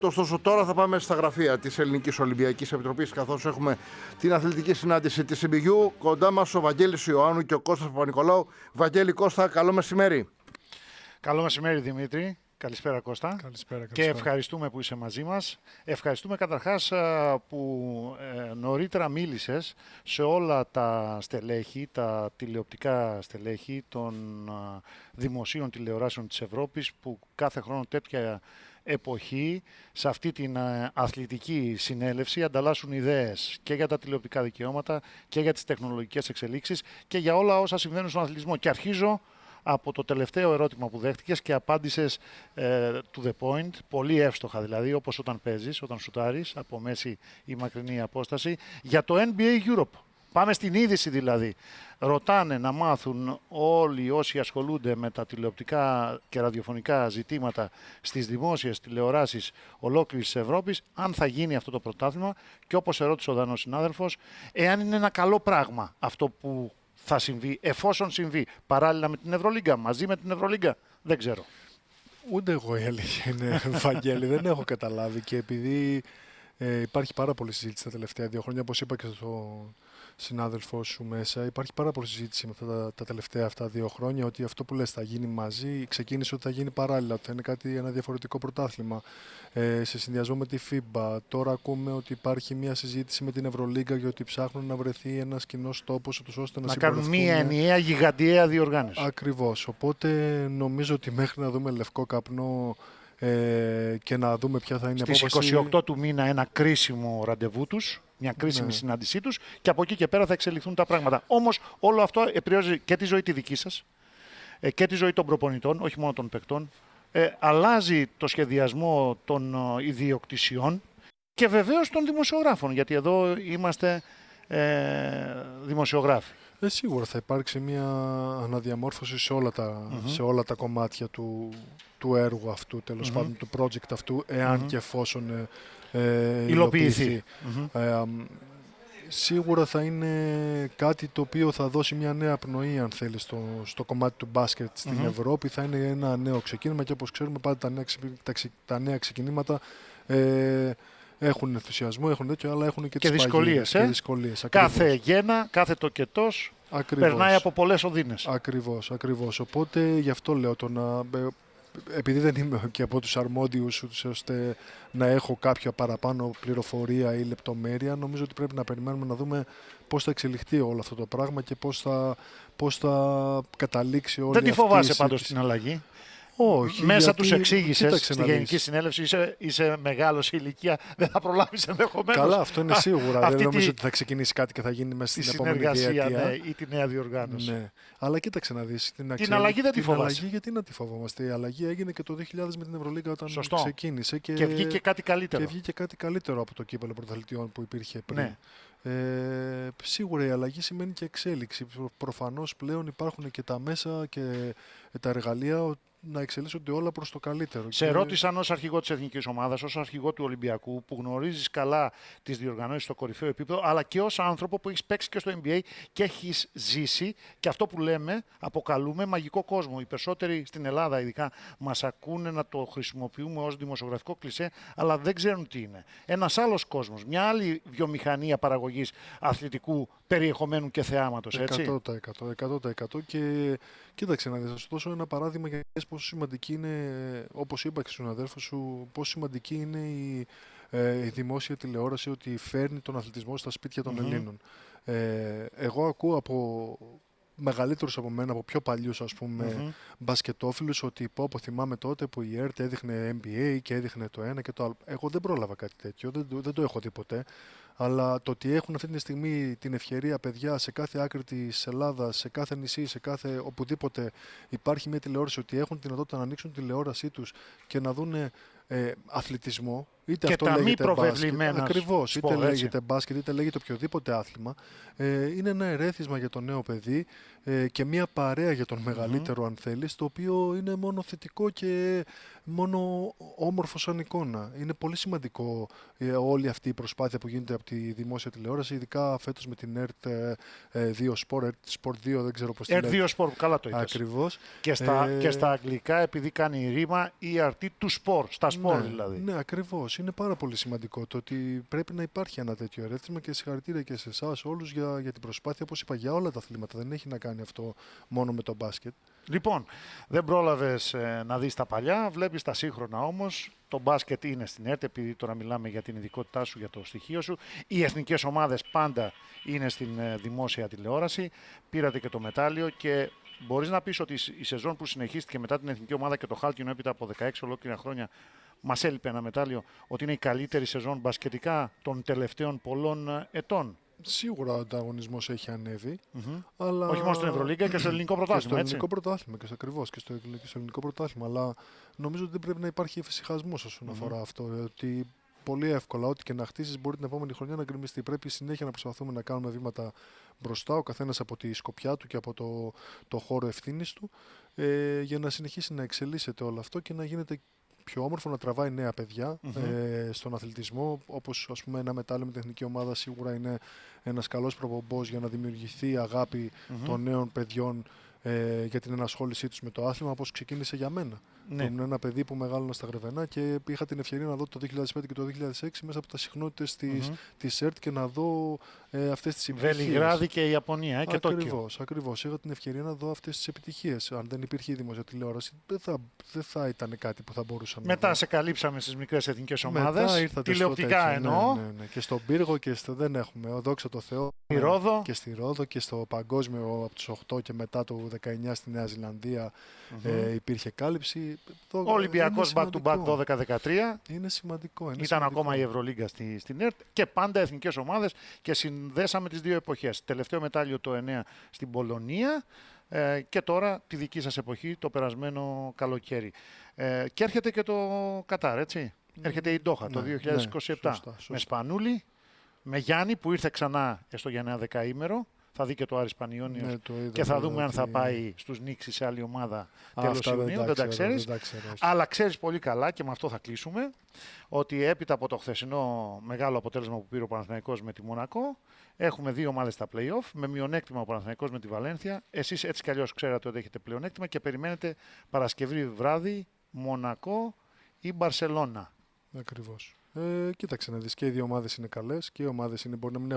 Ωστόσο, τώρα θα πάμε στα γραφεία της Ελληνικής Ολυμπιακής Επιτροπής, καθώς έχουμε την αθλητική συνάντηση της CBU. Κοντά μας ο Βαγγέλης Ιωάννου και ο Κώστας Παπα-Νικολάου. Βαγγέλη, Κώστα, καλό μεσημέρι. Καλό μεσημέρι, Δημήτρη. Καλησπέρα, Κώστα. Καλησπέρα. Και ευχαριστούμε που είσαι μαζί μας. Ευχαριστούμε καταρχάς που νωρίτερα μίλησες σε όλα τα στελέχη, τα τηλεοπτικά στελέχη των δημοσίων τηλεοράσεων της Ευρώπης, που κάθε χρόνο τέτοια εποχή σε αυτή την αθλητική συνέλευση ανταλλάσσουν ιδέες και για τα τηλεοπτικά δικαιώματα και για τις τεχνολογικές εξελίξεις και για όλα όσα συμβαίνουν στον αθλητισμό. Και αρχίζω από το τελευταίο ερώτημα που δέχτηκες και απάντησες to the point, πολύ εύστοχα δηλαδή, όπως όταν παίζεις, όταν σουτάρεις από μέση ή μακρινή απόσταση, για το NBA Europe. Πάμε στην είδηση δηλαδή. Ρωτάνε να μάθουν όλοι όσοι ασχολούνται με τα τηλεοπτικά και ραδιοφωνικά ζητήματα στις δημόσιες τηλεοράσεις ολόκληρης της Ευρώπης, αν θα γίνει αυτό το πρωτάθλημα και, όπως ερώτησε ο Δανός συνάδελφος, εάν είναι ένα καλό πράγμα αυτό που θα συμβεί, εφόσον συμβεί, παράλληλα με την Ευρωλίγκα, μαζί με την Ευρωλίγκα, δεν ξέρω. Ούτε εγώ η αλήθεια είναι, Βαγγέλη, δεν έχω καταλάβει, και επειδή υπάρχει πάρα πολλή συζήτηση τα τελευταία 2 χρόνια, όπως είπα και στο συνάδελφό σου μέσα, υπάρχει πάρα πολλή συζήτηση με τα τελευταία αυτά 2 χρόνια ότι αυτό που λες θα γίνει μαζί, ξεκίνησε ότι θα γίνει παράλληλα, ότι θα είναι ένα διαφορετικό πρωτάθλημα σε συνδυασμό με τη FIBA. Τώρα ακούμε ότι υπάρχει μια συζήτηση με την Ευρωλίγκα για ότι ψάχνουν να βρεθεί ένας κοινός τόπος ώστε να κάνουν μια ενιαία γιγαντιαία διοργάνωση. Ακριβώς. Οπότε νομίζω ότι μέχρι να δούμε λευκό καπνό και να δούμε ποια θα είναι η απόφαση. Στις 28 του μήνα ένα κρίσιμο ραντεβού τους, μια κρίσιμη συνάντησή τους, και από εκεί και πέρα θα εξελιχθούν τα πράγματα. Όμως όλο αυτό επηρεάζει και τη ζωή τη δική σας και τη ζωή των προπονητών, όχι μόνο των παικτών. Αλλάζει το σχεδιασμό των ιδιοκτησιών και βεβαίως των δημοσιογράφων, γιατί εδώ είμαστε δημοσιογράφοι. Σίγουρα θα υπάρξει μια αναδιαμόρφωση σε όλα τα κομμάτια του έργου αυτού, τέλος πάντων του project αυτού, εάν και εφόσον υλοποιηθεί. Σίγουρα θα είναι κάτι το οποίο θα δώσει μια νέα πνοή, αν θέλει, στο κομμάτι του μπάσκετ στην Ευρώπη. Θα είναι ένα νέο ξεκίνημα και, όπως ξέρουμε, πάντα τα νέα ξεκινήματα έχουν ενθουσιασμό, έχουν τέτοιο, αλλά έχουν και τις δυσκολίες. Κάθε γένα, κάθε τοκετός περνάει από πολλές οδύνες. Ακριβώς. Οπότε γι' αυτό λέω επειδή δεν είμαι και από τους αρμόδιους ώστε να έχω κάποια παραπάνω πληροφορία ή λεπτομέρεια, νομίζω ότι πρέπει να περιμένουμε να δούμε πώς θα εξελιχθεί όλο αυτό το πράγμα και πώς θα καταλήξει όλη αυτή. Δεν τη φοβάσαι πάντως την αλλαγή? Όχι. Μέσα τους εξήγησες στη Γενική Συνέλευση, είσαι μεγάλος σε ηλικία, δεν θα προλάβεις ενδεχομένως. Καλά, αυτό είναι σίγουρα. Δεν νομίζω ότι θα ξεκινήσει κάτι και θα γίνει μέσα στην επόμενη διετία. Ναι, ή τη νέα διοργάνωση. Ναι. Αλλά κοίταξε να δεις. Την αλλαγή δεν τη φοβάσαι. Γιατί να τη φοβόμαστε? Η αλλαγή έγινε και το 2000 με την Ευρωλίγκα όταν ξεκίνησε. Και βγήκε κάτι καλύτερο. Και βγήκε κάτι καλύτερο από το κύπελλο πρωταθλητριών που υπήρχε πριν. Ναι. Σίγουρα η αλλαγή σημαίνει και εξέλιξη. Προφανώς πλέον υπάρχουν και τα μέσα και τα εργαλεία να εξελίσσονται όλα προς το καλύτερο. Σε ρώτησαν ως αρχηγό της εθνικής ομάδας, ως αρχηγό του Ολυμπιακού, που γνωρίζεις καλά τις διοργανώσεις στο κορυφαίο επίπεδο, αλλά και ως άνθρωπο που έχεις παίξει και στο NBA και έχεις ζήσει και αυτό που λέμε, αποκαλούμε μαγικό κόσμο. Οι περισσότεροι στην Ελλάδα ειδικά μας ακούνε να το χρησιμοποιούμε ως δημοσιογραφικό κλισέ, αλλά δεν ξέρουν τι είναι. Ένας άλλος κόσμος, μια άλλη βιομηχανία παραγωγής αθλητικού περιεχομένου και θεάματος, έτσι. 100%. Και κοίταξε να δεις, θα σου δώσω ένα παράδειγμα για πόσο σημαντική είναι, όπως είπα και στους συναδέλφους σου, πόσο σημαντική είναι η δημόσια τηλεόραση, ότι φέρνει τον αθλητισμό στα σπίτια των Ελλήνων. Εγώ ακούω από μεγαλύτερους από μένα, από πιο παλιούς, ας πούμε, μπασκετόφιλους, ότι θυμάμαι τότε που η ΕΡΤ έδειχνε NBA και έδειχνε το ένα και το άλλο. Εγώ δεν πρόλαβα κάτι τέτοιο, δεν το έχω δει ποτέ. Αλλά το ότι έχουν αυτή τη στιγμή την ευκαιρία παιδιά σε κάθε άκρη της Ελλάδας, σε κάθε νησί, σε κάθε οπουδήποτε υπάρχει μια τηλεόραση, ότι έχουν τη δυνατότητα να ανοίξουν τη τηλεόρασή τους και να δουν αθλητισμό. Είτε και αυτό τα λέγεται μη προβεβλημένα. Ακριβώς. Είτε λέγεται μπάσκετ, είτε λέγεται οποιοδήποτε άθλημα. Είναι ένα ερέθισμα για το νέο παιδί και μια παρέα για τον μεγαλύτερο, αν θέλεις, το οποίο είναι μόνο θετικό και μόνο όμορφο σαν εικόνα. Είναι πολύ σημαντικό όλη αυτή η προσπάθεια που γίνεται από τη δημόσια τηλεόραση, ειδικά φέτος με την ΕΡΤ 2 Sport, Sport 2, δεν ξέρω πώς τη ΕΡΤ λέτε. 2 Sport, καλά το είπες. Ακριβώς. Και στα αγγλικά, επειδή κάνει ρήμα, ERT του Sport, στα Sport Ναι, δηλαδή. ναι, ακριβώς. Είναι πάρα πολύ σημαντικό το ότι πρέπει να υπάρχει ένα τέτοιο ερέθισμα και συγχαρητήρια και σε εσάς όλους για την προσπάθεια, όπως είπα, για όλα τα αθλήματα. Δεν έχει να κάνει αυτό μόνο με το μπάσκετ. Λοιπόν, δεν πρόλαβες να δεις τα παλιά, βλέπεις τα σύγχρονα όμως. Το μπάσκετ είναι στην ΕΡΤ, επειδή τώρα μιλάμε για την ειδικότητά σου, για το στοιχείο σου. Οι εθνικές ομάδες πάντα είναι στην δημόσια τηλεόραση. Πήρατε και το μετάλλιο και μπορείς να πεις ότι η σεζόν που συνεχίστηκε μετά την εθνική ομάδα και το χάλκινο έπειτα από 16 ολόκληρα χρόνια, μας έλειπε ένα μετάλλιο, ότι είναι η καλύτερη σεζόν μπασκετικά των τελευταίων πολλών ετών. Σίγουρα ο ανταγωνισμός έχει ανέβει. Αλλά... Όχι μόνο στην Ευρωλίγκα και στο ελληνικό πρωτάθλημα. Και στο ελληνικό πρωτάθλημα, ακριβώς, και στο ελληνικό πρωτάθλημα. Αλλά νομίζω ότι δεν πρέπει να υπάρχει εφησυχασμός όσον αφορά αυτό. Ότι πολύ εύκολα, ό,τι και να χτίσεις, μπορεί την επόμενη χρονιά να γκρεμιστεί. Πρέπει συνέχεια να προσπαθούμε να κάνουμε βήματα μπροστά, ο καθένας από τη σκοπιά του και από το χώρο ευθύνης του, για να συνεχίσει να εξελίσσεται όλο αυτό και να γίνεται πιο όμορφο, να τραβάει νέα παιδιά στον αθλητισμό, όπως ας πούμε ένα μετάλλιο με την εθνική ομάδα σίγουρα είναι ένας καλός προπομπός για να δημιουργηθεί αγάπη των νέων παιδιών για την ενασχόλησή τους με το άθλημα, όπως ξεκίνησε για μένα. Ναι. Ήμουν ένα παιδί που μεγάλωνα στα Γρεβενά και είχα την ευκαιρία να δω το 2005 και το 2006 μέσα από τα συχνότητες της ΕΡΤ και να δω αυτές τις επιτυχίες. Βελιγράδι και η Ιαπωνία και Τόκιο. Ακριβώς. Είχα την ευκαιρία να δω αυτές τις επιτυχίες. Αν δεν υπήρχε η δημόσια τηλεόραση, δεν θα ήταν κάτι που θα μπορούσαμε να δω. Μετά σε καλύψαμε στις μικρές εθνικές ομάδες. Ήρθατε τηλεοπτικά εννοώ. Ναι. Και στον Πύργο και δεν έχουμε. Δόξα τω Θεώ. Και στη Ρόδο και στο παγκόσμιο από τους 8 και μετά το 19 στη Νέα Ζηλανδία υπήρχε κάλυψη. Ο Ολυμπιακός back-to-back 12-13. Είναι σημαντικό. Ήταν ακόμα η Ευρωλίγκα στην ΕΡΤ και πάντα εθνικές ομάδες και συνδέσαμε τις δύο εποχές. Τελευταίο μετάλλιο το 9 στην Πολωνία και τώρα τη δική σας εποχή το περασμένο καλοκαίρι. Και έρχεται και το Κατάρ, έτσι. Έρχεται η Ντόχα το 2027 σωστά. με Σπανούλη, με Γιάννη που ήρθε ξανά έστω για ένα δεκαήμερο. Θα δει και το Άρης Πανιώνιος και θα δούμε αν θα πάει στους Νίξεις σε άλλη ομάδα τέλος Ιουνίου. Δεν τα ξέρεις. Αλλά ξέρεις πολύ καλά και με αυτό θα κλείσουμε ότι έπειτα από το χθεσινό μεγάλο αποτέλεσμα που πήρε ο Παναθηναϊκός με τη Μονακό, έχουμε δύο ομάδες στα play-off με μειονέκτημα ο Παναθηναϊκός με τη Βαλένθια. Εσείς έτσι κι αλλιώς ξέρατε ότι έχετε πλεονέκτημα και περιμένετε Παρασκευή βράδυ Μονακό ή Μπαρσελόνα. Ακριβώς. Κοίταξε να δεις, και οι δύο ομάδες είναι καλές και οι ομάδες μπορεί να μην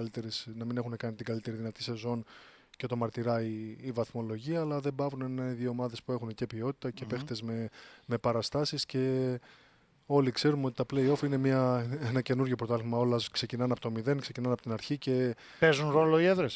έχουν κάνει την καλύτερη δυνατή σεζόν και το μαρτυράει η βαθμολογία, αλλά δεν παύουν να είναι δύο ομάδες που έχουν και ποιότητα και παίχτες με παραστάσεις και όλοι ξέρουμε ότι τα play-off είναι ένα καινούργιο πρωτάθλημα. Όλα ξεκινάνε από το 0, ξεκινάνε από την αρχή και... Παίζουν ρόλο οι έδρες?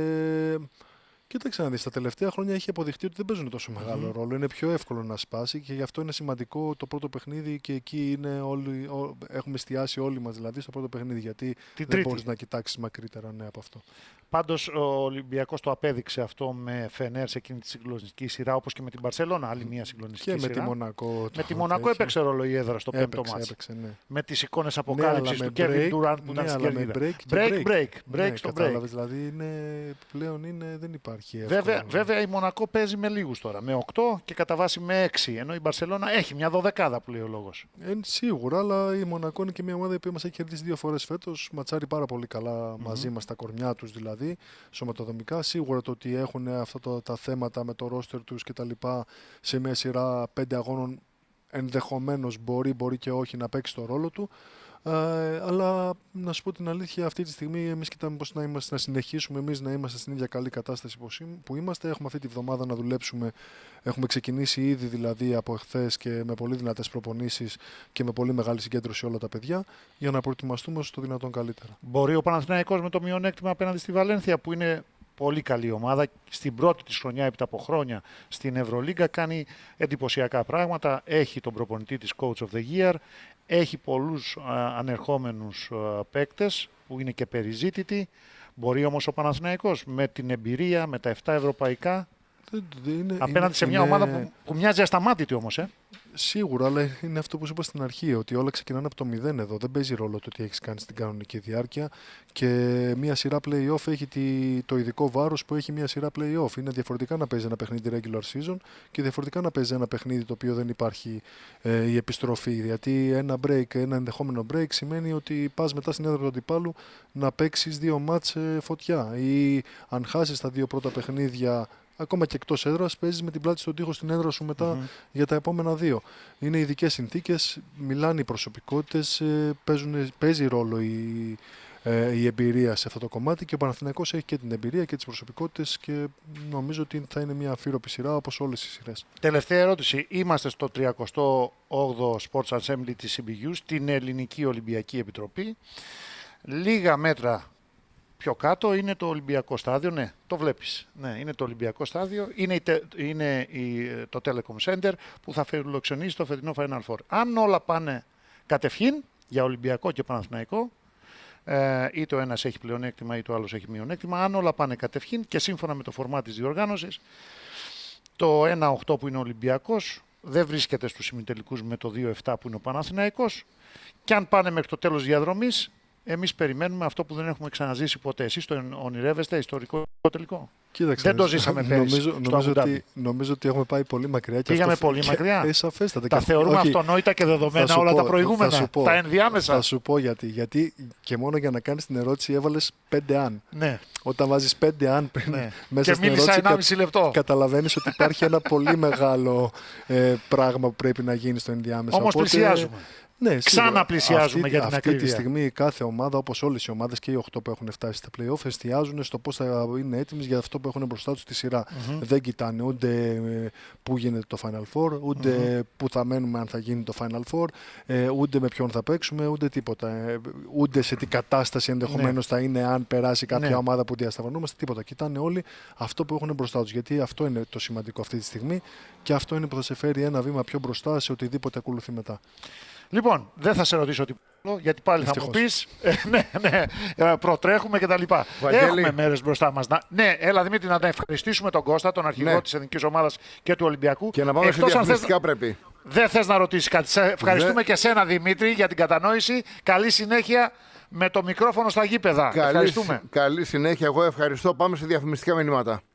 Κοίταξε να δεις, τα τελευταία χρόνια έχει αποδειχτεί ότι δεν παίζουν τόσο μεγάλο ρόλο. Είναι πιο εύκολο να σπάσει και γι' αυτό είναι σημαντικό το πρώτο παιχνίδι και εκεί είναι έχουμε εστιάσει όλοι μας δηλαδή στο πρώτο παιχνίδι. Γιατί δεν μπορείς να κοιτάξεις μακρύτερα από αυτό. Πάντως ο Ολυμπιακός το απέδειξε αυτό με Φενέρ σε εκείνη τη συγκλονιστική σειρά, όπως και με την Μπαρσελόνα, άλλη μια συγκλονιστική σειρά. Και με τη Μονακό. Με τη Μονακό έπαιξε ρόλο η έδρα στο πέμπτο μάτς. Ναι. Με τις εικόνες αποκάλυψης του Kevin Durant που ήταν στην κερδίδα. Break στο break. Δηλαδή πλέον δεν υπάρχει. Βέβαια η Μονακό παίζει με λίγους τώρα, με 8 και κατά βάση με 6. Ενώ η Μπαρσελόνα έχει μια 12 που λέει ο λόγος. Σίγουρα, αλλά η Μονακό είναι και μια ομάδα που μας έχει κερδίσει 2 φορές φέτος. Ματσάρει πάρα πολύ καλά μαζί μας, τα κορμιά τους δηλαδή. Σωματοδομικά, σίγουρα το ότι έχουν αυτά τα θέματα με το ρόστερ τους και τα λοιπά σε μια σειρά 5 αγώνων ενδεχομένως μπορεί και όχι να παίξει το ρόλο του. Αλλά να σου πω την αλήθεια, αυτή τη στιγμή εμείς κοιτάμε πώς να συνεχίσουμε εμείς να είμαστε στην ίδια καλή κατάσταση που είμαστε. Έχουμε αυτή τη βδομάδα να δουλέψουμε. Έχουμε ξεκινήσει ήδη δηλαδή από εχθές και με πολύ δυνατές προπονήσεις και με πολύ μεγάλη συγκέντρωση όλα τα παιδιά για να προετοιμαστούμε όσο το δυνατόν καλύτερα. Μπορεί ο Παναθηναϊκός με το μειονέκτημα απέναντι στη Βαλένθια που είναι πολύ καλή ομάδα, στην πρώτη της χρονιά έπειτα από χρόνια στην Ευρωλίγκα κάνει εντυπωσιακά πράγματα, έχει τον προπονητή της Coach of the Year, έχει πολλούς ανερχόμενους παίκτες που είναι και περιζήτητοι. Μπορεί όμως ο Παναθηναϊκός με την εμπειρία, με τα 7 ευρωπαϊκά Απέναντι σε μια ομάδα που μοιάζει ασταμάτητη όμως. Σίγουρα, αλλά είναι αυτό που σου είπα στην αρχή, ότι όλα ξεκινάνε από το 0 εδώ. Δεν παίζει ρόλο το τι έχεις κάνει στην κανονική διάρκεια. Και μια σειρά play-off έχει το ειδικό βάρος που έχει μια σειρά play-off. Είναι διαφορετικά να παίζει ένα παιχνίδι regular season και διαφορετικά να παίζει ένα παιχνίδι το οποίο δεν υπάρχει η επιστροφή. Γιατί ένα ενδεχόμενο break σημαίνει ότι πας μετά στην έδρα του αντιπάλου να παίξεις 2 μάτς φωτιά. Ή αν χάσεις τα 2 πρώτα παιχνίδια, ακόμα και εκτός έδρας, παίζεις με την πλάτη στον τοίχο στην έδρα σου μετά για τα επόμενα 2. Είναι ειδικές συνθήκες, μιλάνε οι προσωπικότητες, παίζει ρόλο η εμπειρία σε αυτό το κομμάτι και ο Παναθηναϊκός έχει και την εμπειρία και τις προσωπικότητες και νομίζω ότι θα είναι μια αφήρωπη σειρά όπως όλες οι σειρές. Τελευταία ερώτηση. Είμαστε στο 38ο Sports Assembly της CBU, στην Ελληνική Ολυμπιακή Επιτροπή. Λίγα μέτρα πιο κάτω είναι το Ολυμπιακό στάδιο. Ναι, το βλέπεις. Ναι, είναι το Ολυμπιακό στάδιο. Είναι το Telecom Center που θα φιλοξενήσει το φετινό Final Four. Αν όλα πάνε κατευχήν για Ολυμπιακό και Παναθηναϊκό, ή το ένας έχει πλεονέκτημα ή το άλλος έχει μειονέκτημα, αν όλα πάνε κατευχήν και σύμφωνα με το φορμά της διοργάνωσης, το 1-8 που είναι ο Ολυμπιακός δεν βρίσκεται στους ημιτελικούς με το 2-7 που είναι ο Παναθηναϊκός, και αν πάνε μέχρι το τέλος διαδρομής, εμείς περιμένουμε αυτό που δεν έχουμε ξαναζήσει ποτέ. Εσείς το ονειρεύεστε, ιστορικό τελικό? Κοίταξε, δεν το ζήσαμε πέρυσι. Νομίζω ότι έχουμε πάει πολύ μακριά. Πήγαμε πολύ μακριά. Σαφέστατα. Τα θεωρούμε αυτονόητα και δεδομένα όλα τα προηγούμενα. Τα ενδιάμεσα. Θα σου πω γιατί. Γιατί και μόνο για να κάνεις την ερώτηση έβαλες 5 αν. Ναι. Όταν βάζεις 5 αν πριν μέσα και στην ερώτηση, 1,5 λεπτό. Καταλαβαίνεις ότι υπάρχει ένα πολύ μεγάλο πράγμα που πρέπει να γίνει στο ενδιάμεσα. Όμως πλησιάζουμε. Ναι, ξαναπλησιάζουμε για την ακρίβεια. Αυτή τη στιγμή κάθε ομάδα, όπως όλες οι ομάδες και οι 8 που έχουν φτάσει στα play-off, εστιάζουν στο πώς θα είναι έτοιμες για αυτό που έχουν μπροστά τους στη σειρά. Δεν κοιτάνε ούτε πού γίνεται το Final Four, ούτε πού θα μένουμε αν θα γίνει το Final Four, ούτε με ποιον θα παίξουμε, ούτε τίποτα. Ούτε σε τι κατάσταση ενδεχομένως θα είναι αν περάσει κάποια ομάδα που διασταυρωνόμαστε, τίποτα. Κοιτάνε όλοι αυτό που έχουν μπροστά τους. Γιατί αυτό είναι το σημαντικό αυτή τη στιγμή και αυτό είναι που θα σε φέρει ένα βήμα πιο μπροστά σε οτιδήποτε ακολουθεί μετά. Λοιπόν, δεν θα σε ρωτήσω τίποτα, γιατί πάλι θα μου πεις, προτρέχουμε κτλ. Έχουμε μέρες μπροστά μας. Ναι, έλα Δημήτρη, να ευχαριστήσουμε τον Κώστα, τον αρχηγό της Εθνικής Ομάδας και του Ολυμπιακού. Και να πάμε σε διαφημιστικά πρέπει. Δεν θες να ρωτήσεις κάτι. Ευχαριστούμε και σένα Δημήτρη για την κατανόηση. Καλή συνέχεια με το μικρόφωνο στα γήπεδα. Ευχαριστούμε. Καλή συνέχεια. Εγώ ευχαριστώ. Πάμε σε διαφημιστικά μηνύματα.